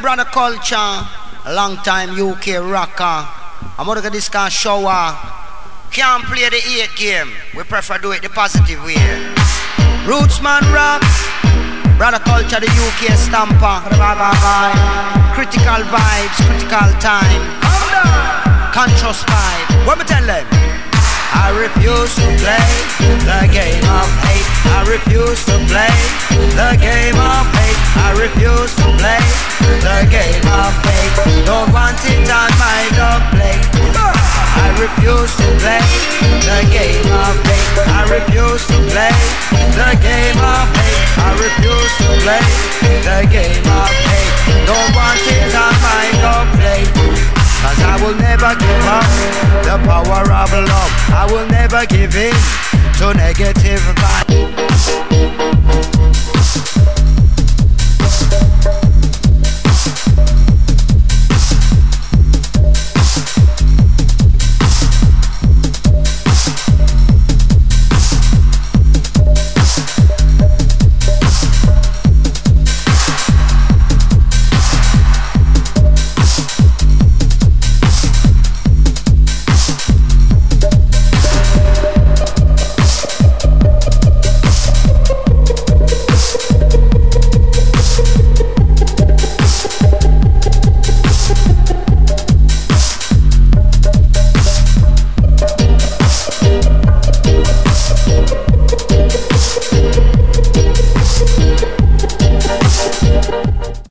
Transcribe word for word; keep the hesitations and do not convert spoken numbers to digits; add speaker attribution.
Speaker 1: Brother Culture, a long time U K rocker. I'm gonna get this kind of shower. Can't play the eight game. We prefer do it the positive way. Rootsman rocks. Brother Culture, the U K stamper. Critical vibes, critical time. Conscious vibe. What me tell them? I refuse to play the game of hate. I refuse to play the game of hate. I refuse to play the game of hate. Don't want it on my dog plate. I refuse to play the game of hate. I refuse to play the game of hate. I refuse to play the game of hate. Don't want it on my dog plate. Cause I will never give up the power of love. I will never give in to negative vibes.